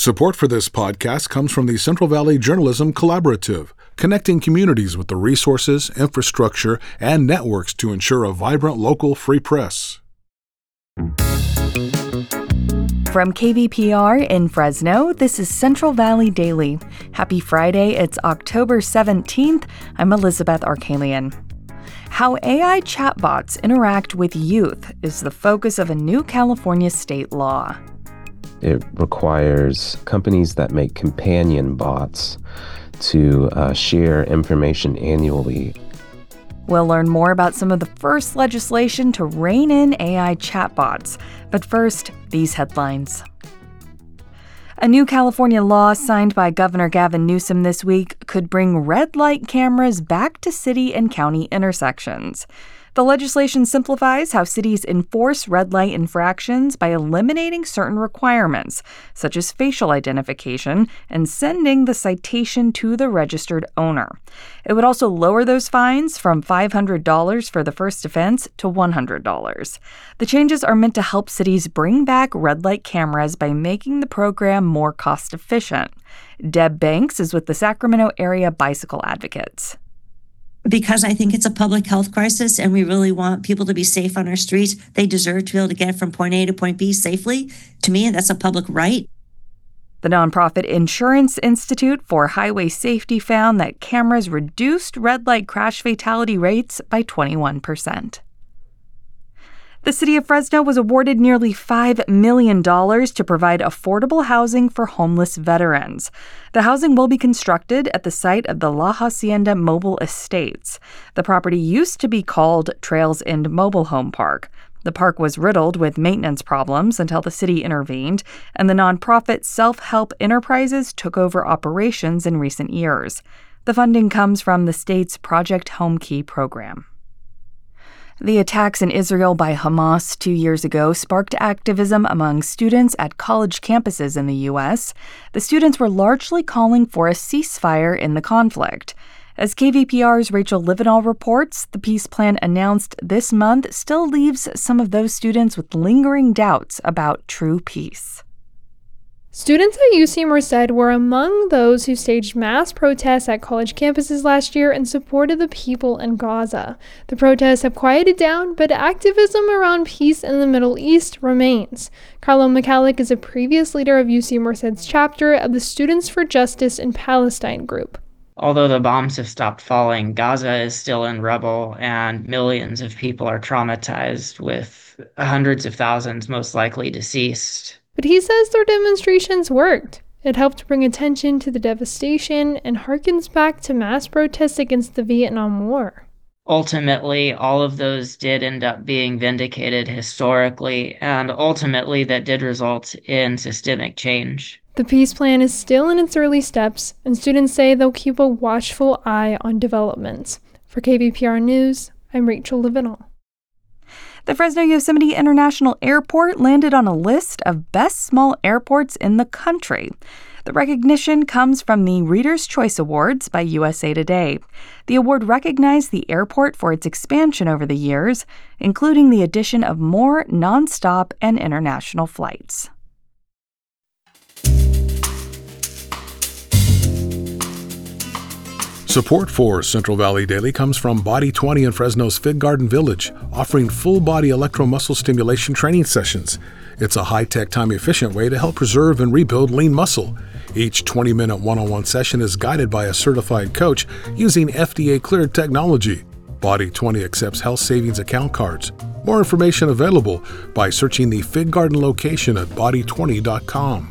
Support for this podcast comes from the Central Valley Journalism Collaborative, connecting communities with the resources, infrastructure, and networks to ensure a vibrant local free press. From KVPR in Fresno, this is Central Valley Daily. Happy Friday, it's October 17th. I'm Elizabeth Arkalian. How AI chatbots interact with youth is the focus of a new California state law. It requires companies that make companion bots to share information annually. We'll learn more about some of the first legislation to rein in AI chatbots. But first, these headlines. A new California law signed by Governor Gavin Newsom this week could bring red light cameras back to city and county intersections. The legislation simplifies how cities enforce red light infractions by eliminating certain requirements, such as facial identification, and sending the citation to the registered owner. It would also lower those fines from $500 for the first offense to $100. The changes are meant to help cities bring back red light cameras by making the program more cost efficient. Deb Banks is with the Sacramento Area Bicycle Advocates. Because I think it's a public health crisis and we really want people to be safe on our streets. They deserve to be able to get from point A to point B safely. To me, that's a public right. The nonprofit Insurance Institute for Highway Safety found that cameras reduced red light crash fatality rates by 21%. The city of Fresno was awarded nearly $5 million to provide affordable housing for homeless veterans. The housing will be constructed at the site of the La Hacienda Mobile Estates. The property used to be called Trails End Mobile Home Park. The park was riddled with maintenance problems until the city intervened, and the nonprofit Self-Help Enterprises took over operations in recent years. The funding comes from the state's Project Homekey program. The attacks in Israel by Hamas 2 years ago sparked activism among students at college campuses in the U.S. The students were largely calling for a ceasefire in the conflict. As KVPR's Rachel Livenall reports, the peace plan announced this month still leaves some of those students with lingering doubts about true peace. Students at UC Merced were among those who staged mass protests at college campuses last year and supported the people in Gaza. The protests have quieted down, but activism around peace in the Middle East remains. Carlo McCallick is a previous leader of UC Merced's chapter of the Students for Justice in Palestine group. Although the bombs have stopped falling, Gaza is still in rubble and millions of people are traumatized, with hundreds of thousands most likely deceased. But he says their demonstrations worked. It helped bring attention to the devastation and harkens back to mass protests against the Vietnam War. Ultimately, all of those did end up being vindicated historically, and ultimately that did result in systemic change. The peace plan is still in its early steps, and students say they'll keep a watchful eye on developments. For KVPR News, I'm Rachel Livenall. The Fresno Yosemite International Airport landed on a list of best small airports in the country. The recognition comes from the Reader's Choice Awards by USA Today. The award recognized the airport for its expansion over the years, including the addition of more nonstop and international flights. Support for Central Valley Daily comes from Body 20 in Fresno's Fig Garden Village, offering full-body electromuscle stimulation training sessions. It's a high-tech, time-efficient way to help preserve and rebuild lean muscle. Each 20-minute one-on-one session is guided by a certified coach using FDA-cleared technology. Body 20 accepts health savings account cards. More information available by searching the Fig Garden location at body20.com.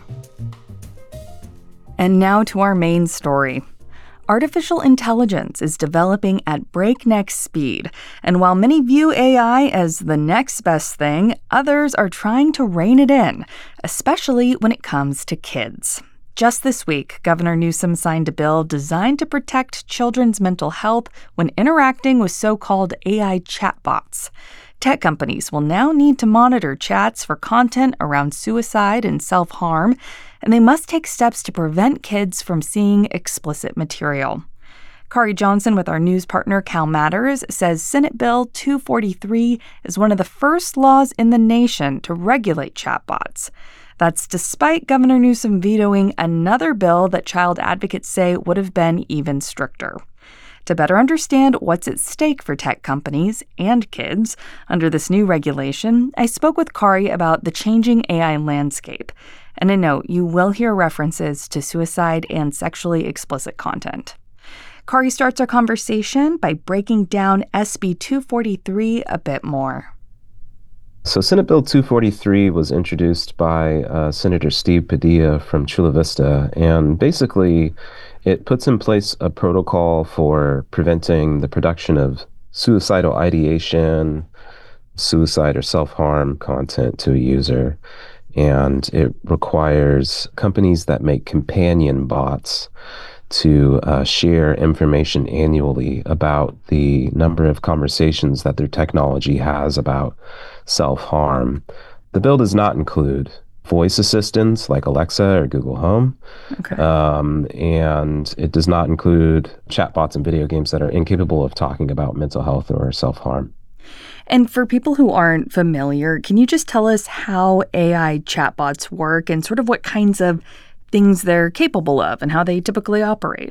And now to our main story. Artificial intelligence is developing at breakneck speed, and while many view AI as the next best thing, others are trying to rein it in, especially when it comes to kids. Just this week, Governor Newsom signed a bill designed to protect children's mental health when interacting with so-called AI chatbots. Tech companies will now need to monitor chats for content around suicide and self-harm, and they must take steps to prevent kids from seeing explicit material. Kari Johnson with our news partner Cal Matters says Senate Bill 243 is one of the first laws in the nation to regulate chatbots. That's despite Governor Newsom vetoing another bill that child advocates say would have been even stricter. To better understand what's at stake for tech companies and kids under this new regulation, I spoke with Kari about the changing AI landscape. And a note, you will hear references to suicide and sexually explicit content. Kari starts our conversation by breaking down SB 243 a bit more. So Senate Bill 243 was introduced by Senator Steve Padilla from Chula Vista, and basically it puts in place a protocol for preventing the production of suicidal ideation, suicide or self-harm content to a user. And it requires companies that make companion bots to share information annually about the number of conversations that their technology has about self-harm. The bill does not include voice assistants like Alexa or Google Home. Okay. And it does not include chatbots and video games that are incapable of talking about mental health or self-harm. And for people who aren't familiar, can you just tell us how AI chatbots work and sort of what kinds of things they're capable of and how they typically operate?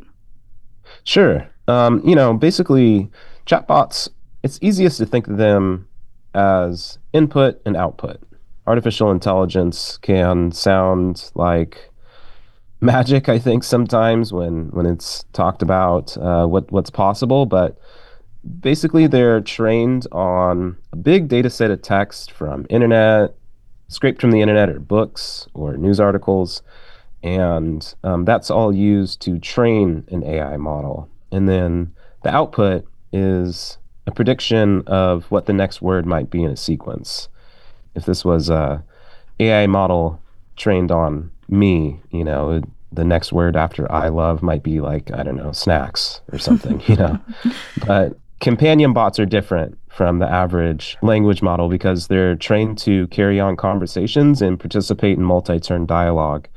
Sure. Basically, chatbots, it's easiest to think of them as input and output. Artificial intelligence can sound like magic, I think, sometimes when it's talked about what's possible, but basically they're trained on a big data set of text from internet, scraped from the internet or books or news articles, and that's all used to train an AI model. And then the output is a prediction of what the next word might be in a sequence. If this was a AI model trained on me, the next word after I love might be like, I don't know, snacks or something, But companion bots are different from the average language model because they're trained to carry on conversations and participate in multi-turn dialogue.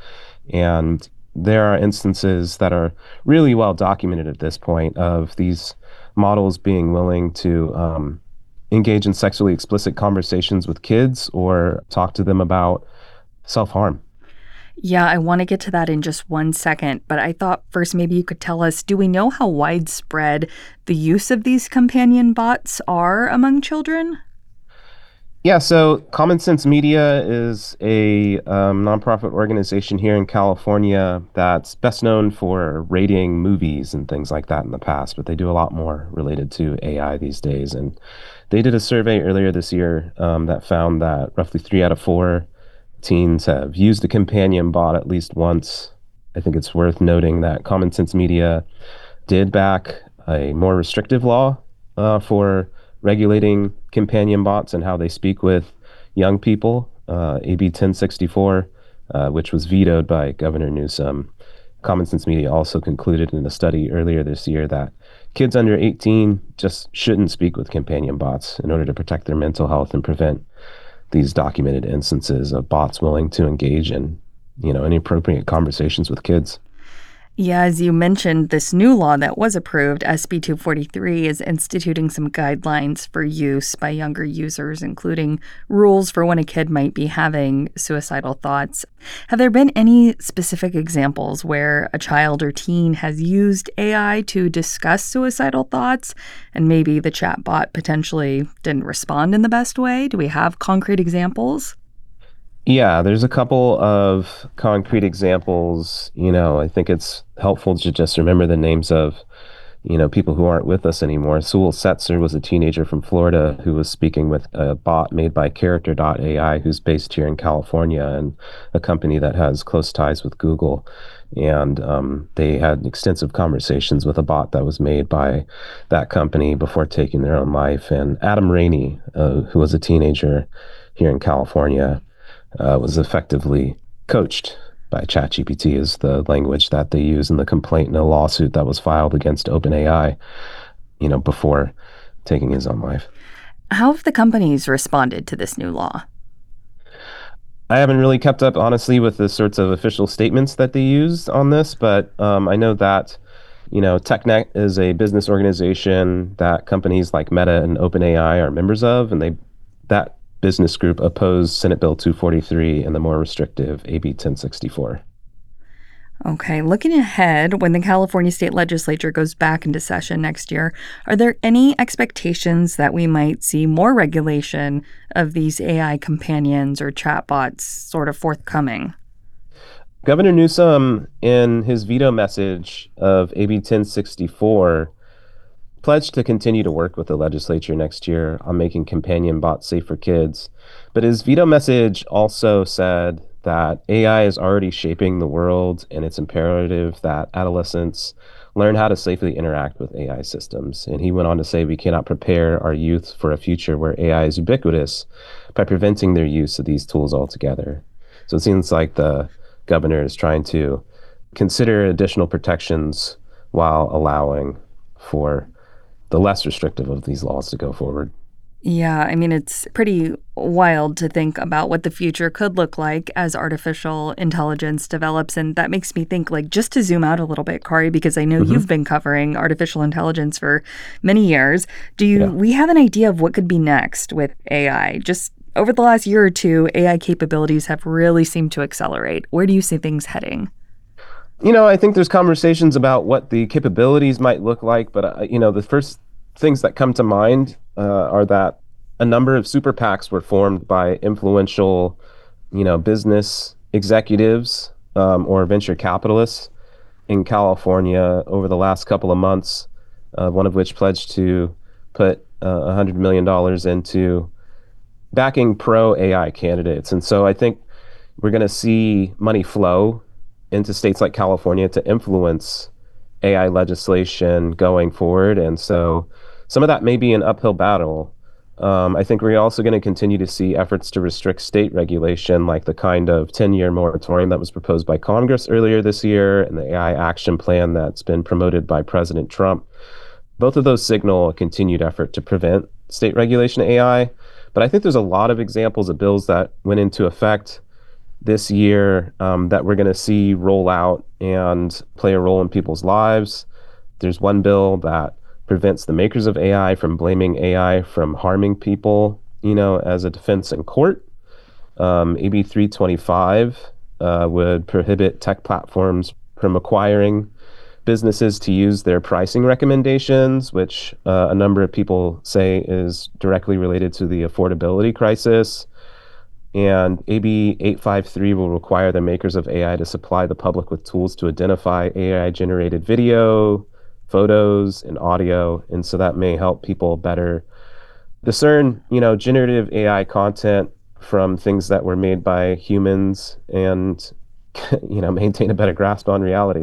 And there are instances that are really well documented at this point of these models being willing to engage in sexually explicit conversations with kids or talk to them about self-harm. Yeah, I want to get to that in just one second, but I thought first maybe you could tell us, do we know how widespread the use of these companion bots are among children? Yeah, so Common Sense Media is a nonprofit organization here in California that's best known for rating movies and things like that in the past, but they do a lot more related to AI these days. And they did a survey earlier this year that found that roughly 3 out of 4 teens have used a companion bot at least once. I think it's worth noting that Common Sense Media did back a more restrictive law for regulating companion bots and how they speak with young people, AB 1064, which was vetoed by Governor Newsom. Common Sense Media also concluded in a study earlier this year that kids under 18 just shouldn't speak with companion bots in order to protect their mental health and prevent these documented instances of bots willing to engage in, inappropriate conversations with kids. Yeah, as you mentioned, this new law that was approved, SB 243, is instituting some guidelines for use by younger users, including rules for when a kid might be having suicidal thoughts. Have there been any specific examples where a child or teen has used AI to discuss suicidal thoughts and maybe the chatbot potentially didn't respond in the best way? Do we have concrete examples? Yeah, there's a couple of concrete examples. I think it's helpful to just remember the names of, people who aren't with us anymore. Sewell Setzer was a teenager from Florida who was speaking with a bot made by Character.ai, who's based here in California and a company that has close ties with Google. And they had extensive conversations with a bot that was made by that company before taking their own life. And Adam Rainey, who was a teenager here in California, was effectively coached by ChatGPT is the language that they use in the complaint in a lawsuit that was filed against OpenAI, before taking his own life. How have the companies responded to this new law? I haven't really kept up, honestly, with the sorts of official statements that they used on this, but I know that, TechNet is a business organization that companies like Meta and OpenAI are members of, and that business group opposed Senate Bill 243 and the more restrictive AB 1064. Okay, looking ahead, when the California State Legislature goes back into session next year, are there any expectations that we might see more regulation of these AI companions or chatbots sort of forthcoming? Governor Newsom, in his veto message of AB 1064, pledged to continue to work with the legislature next year on making companion bots safe for kids. But his veto message also said that AI is already shaping the world, and it's imperative that adolescents learn how to safely interact with AI systems. And he went on to say we cannot prepare our youth for a future where AI is ubiquitous by preventing their use of these tools altogether. So it seems like the governor is trying to consider additional protections while allowing for the less restrictive of these laws to go forward. Yeah, I mean, it's pretty wild to think about what the future could look like as artificial intelligence develops. And that makes me think, like, just to zoom out a little bit, Kari, because I know you've been covering artificial intelligence for many years. We have an idea of what could be next with AI? Just over the last year or two, AI capabilities have really seemed to accelerate. Where do you see things heading? I think there's conversations about what the capabilities might look like, but, the first things that come to mind are that a number of super PACs were formed by influential, business executives or venture capitalists in California over the last couple of months, one of which pledged to put $100 million into backing pro-AI candidates. And so I think we're going to see money flow into states like California to influence AI legislation going forward. And so some of that may be an uphill battle. I think we're also going to continue to see efforts to restrict state regulation, like the kind of 10-year moratorium that was proposed by Congress earlier this year and the AI action plan that's been promoted by President Trump. Both of those signal a continued effort to prevent state regulation of AI. But I think there's a lot of examples of bills that went into effect this year that we're going to see roll out and play a role in people's lives. There's one bill that prevents the makers of AI from blaming AI from harming people, as a defense in court. AB 325 would prohibit tech platforms from acquiring businesses to use their pricing recommendations, which a number of people say is directly related to the affordability crisis. And AB 853 will require the makers of AI to supply the public with tools to identify AI-generated video, photos, and audio. And so that may help people better discern, generative AI content from things that were made by humans and, maintain a better grasp on reality.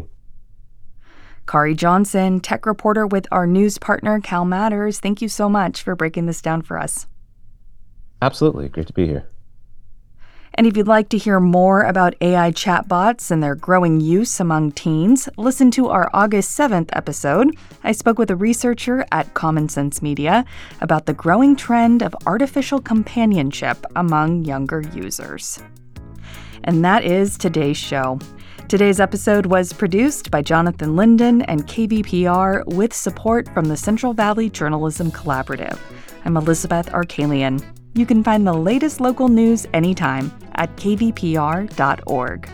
Kari Johnson, tech reporter with our news partner, Cal Matters. Thank you so much for breaking this down for us. Absolutely. Great to be here. And if you'd like to hear more about AI chatbots and their growing use among teens, listen to our August 7th episode. I spoke with a researcher at Common Sense Media about the growing trend of artificial companionship among younger users. And that is today's show. Today's episode was produced by Jonathan Linden and KVPR with support from the Central Valley Journalism Collaborative. I'm Elizabeth Arkalian. You can find the latest local news anytime at kvpr.org.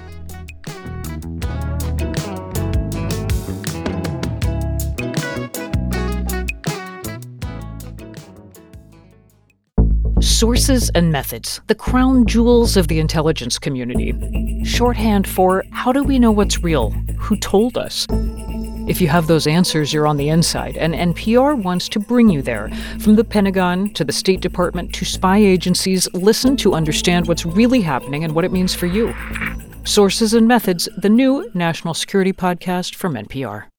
Sources and methods, the crown jewels of the intelligence community. Shorthand for how do we know what's real? Who told us? If you have those answers, you're on the inside, and NPR wants to bring you there. From the Pentagon to the State Department to spy agencies, listen to understand what's really happening and what it means for you. Sources and Methods, the new national security podcast from NPR.